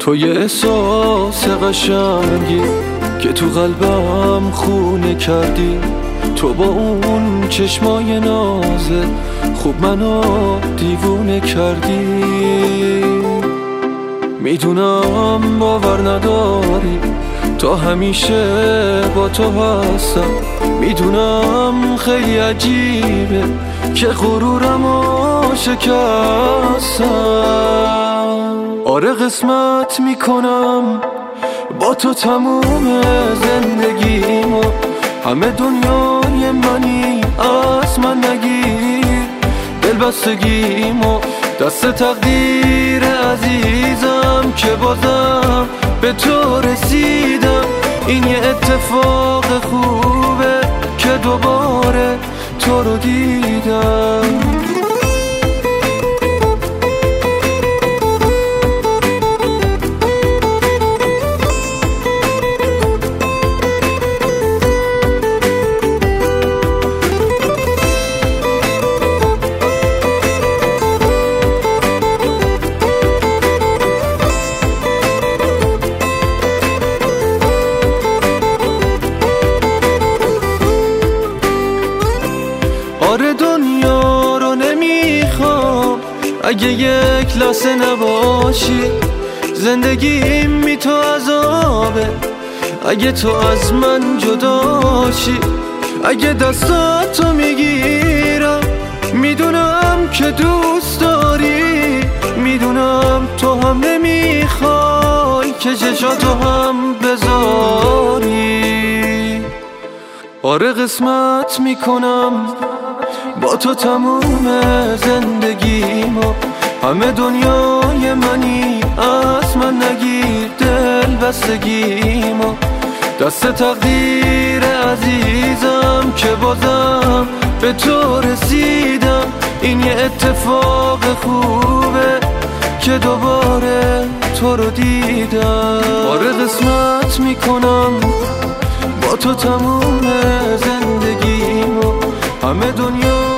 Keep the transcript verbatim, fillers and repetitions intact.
تو یه احساس قشنگی که تو قلبم خونه کردی. تو با اون چشمای نازه خوب منو دیوونه کردی. میدونم باور نداری، تا همیشه با تو هستم. میدونم خیلی عجیبه که غرورمو شکستم. آره قسمت میکنم با تو تموم زندگیمو، همه دنیای منی از من نگیر. دلبستگیمو دست تقدیر عزیزم که بازم به تو رسیدم. این یه اتفاق خوبه که دوباره تو رو دیدم. آره دنیا رو نمیخوام اگه یک لحظه نباشی. زندگیم می تو عذابه اگه تو از من جداشی. اگه دستاتو میگیرم میدونم که دوست داری. میدونم تو هم نمیخوای که چشاتو هم بذاری. آره قسمت میکنم با تو تموم زندگیمو، همه دنیای منی از من نگیر. دل بستگیمو دست تقدیر عزیزم که بازم به تو رسیدم. این یه اتفاق خوبه که دوباره تو رو دیدم. آره قسمت میکنم با تو تموم زندگیمو، همه دنیا